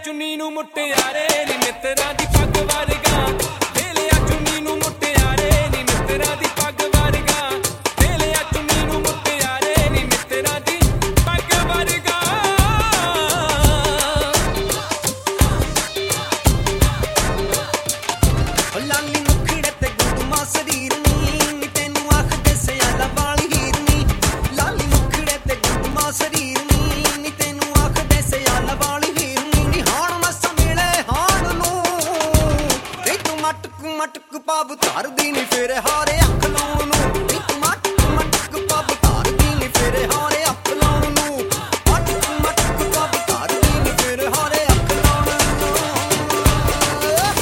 ਚੁੰਨੀ ਨੂੰ ਮੁਟਿਆਰੇ ਨੀ ਮਿੱਤਰਾਂ ਦੀ ਪੱਗ ਵਰਗਾ ਦੇ ਲਿਆ ਚੁੰਨੀ ਨੂੰ ਮੁਟਿਆਰੇ ਨੀ ਮਿੱਤਰਾਂ ਦੀ ਪੱਗ ਵਰਗਾ ਦੇ ਲਿਆ ਚੁੰਨੀ ਨੂੰ ਮੁਟਿਆਰੇ ਨੀ ਮਿੱਤਰਾਂ ਦੀ ਪੱਗ ਵਰਗਾ ਲਾਲੀ ਮੁਖੜੇ ਤੇ ਗੁੰਮਾ ਸਰੀਰ ਨੀ ਤੈਨੂੰ ਆਖਦੇ ਸਿਆਲਾ ਵਾਲੀ ਹੀਰ ਨੀ ਲਾਲੀ ਮੁਖੜੇ ਤੇ ਗੁੰਮਾ ਸਰੀਰ ਨੀ ਤੈਨੂੰ ਆਖਦੇ ਸਿਆਲਾ ਵਾਲੀ ਹੀਰ ਨੀ ਹਾਣ ਮਸ ਮਿਲੇ ਹਾਣ ਨੂੰ ਤੇ ਤੂੰ ਮਟਕ ਮਟਕ ਪਾਵ ਧਰਦੀ ਨੀ ਫਿਰ ਹਾਰੇ